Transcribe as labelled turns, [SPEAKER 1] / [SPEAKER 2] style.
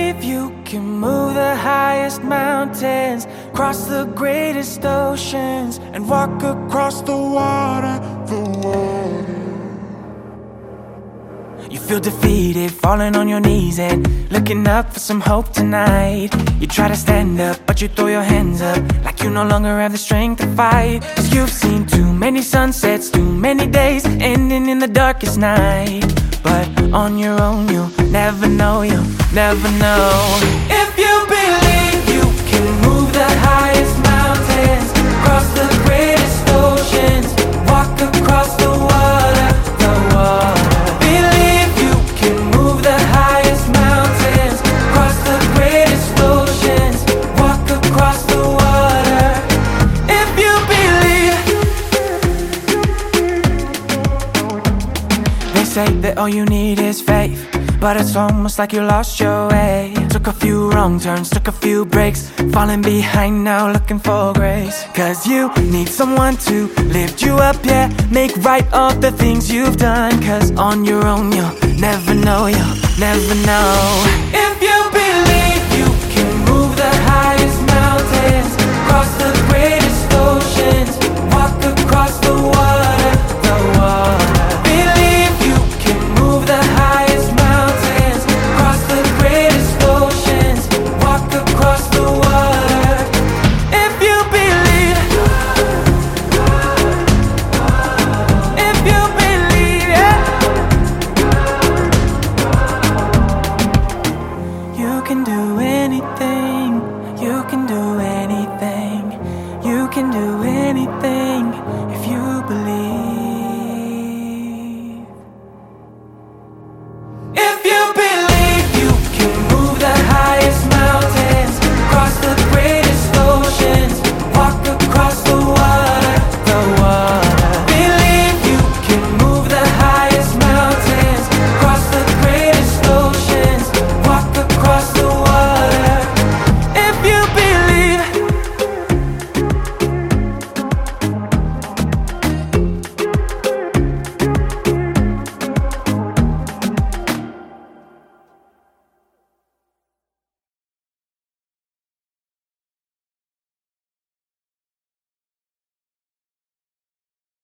[SPEAKER 1] believe you can move the highest mountains, cross the greatest oceans, and walk across the water, You feel defeated, falling on your knees and looking up for some hope tonight. You try to stand up, but you throw your hands up like you no longer have the strength to fight. 'Cause you've seen too many sunsets, too many days ending in the darkest night. But on your own you'll never know, you'll never know. If you believe you can move the highest mountains, cross the greatest oceans, walk across the water, Believe you can move the highest mountains, cross the greatest oceans, walk across the water. If you believe. They say that all you need is faith, but it's almost like you lost your way. Took a few wrong turns, took a few breaks, falling behind now looking for grace. 'Cause you need someone to lift you up, yeah, make right all the things you've done. 'Cause on your own you'll never know, you'll never know. If